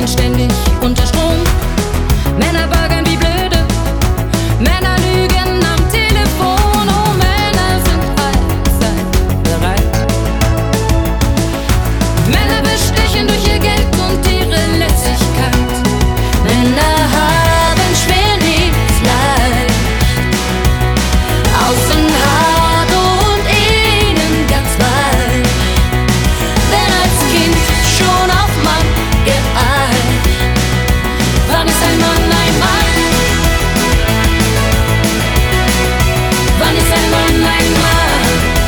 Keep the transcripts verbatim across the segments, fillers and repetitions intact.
stehen ständig unter Strom. Männer bürgern wie blöde, Männer lügen am Telefon. Oh, Männer sind allzeit bereit. Männer bestechen durch ihr Geld und ihre Lässigkeit. Männer haben schwer, nichts leicht. Außen hart und innen ganz weich. Wenn als Kind schon auf Mann geeicht. Wann ist ein Mann ein Mann? Wann ist ein Mann ein Mann?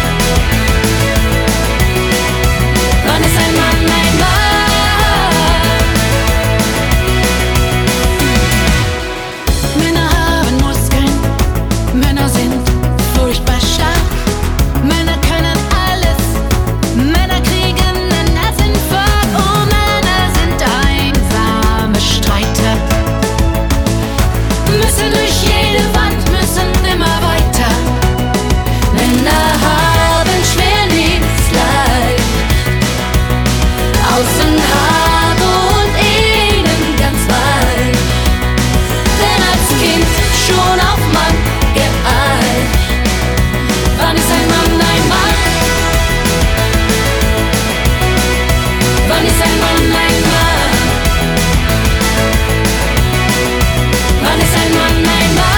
Wann ist ein Mann ein Mann? Männer haben Muskeln, Männer sind furchtbar stark. Männer können alles, Männer kriegen einen Herzinfarkt. Oh, Männer sind einsame Streiter, müssen durch jede Wand, müssen immer weiter. Männer haben schwer, nichts leicht. Außen hart und innen ganz weich. Denn als Kind schon auf Mann geeicht. Wann ist ein Mann ein Mann? Wann ist ein Mann ein Mann? Wann ist ein Mann ein Mann?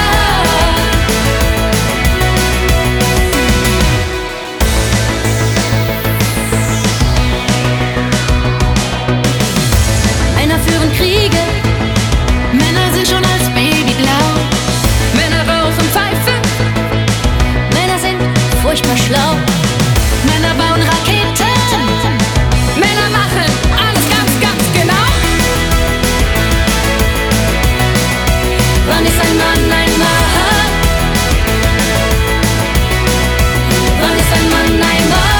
Männer führen Kriege, Männer sind schon als Baby blau. Männer rauchen Pfeife, Männer sind furchtbar schlau. Männer bauen Raketen, Männer machen alles ganz, ganz genau. Wann ist ein Mann ein Mann? Wann ist ein Mann ein Mann?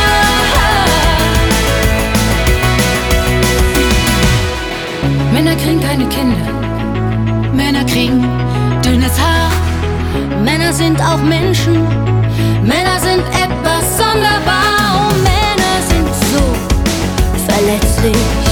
Männer kriegen keine Kinder, Männer kriegen dünnes Haar. Männer sind auch Menschen, Männer sind etwas sonderbar. Oh, Männer sind so verletzlich.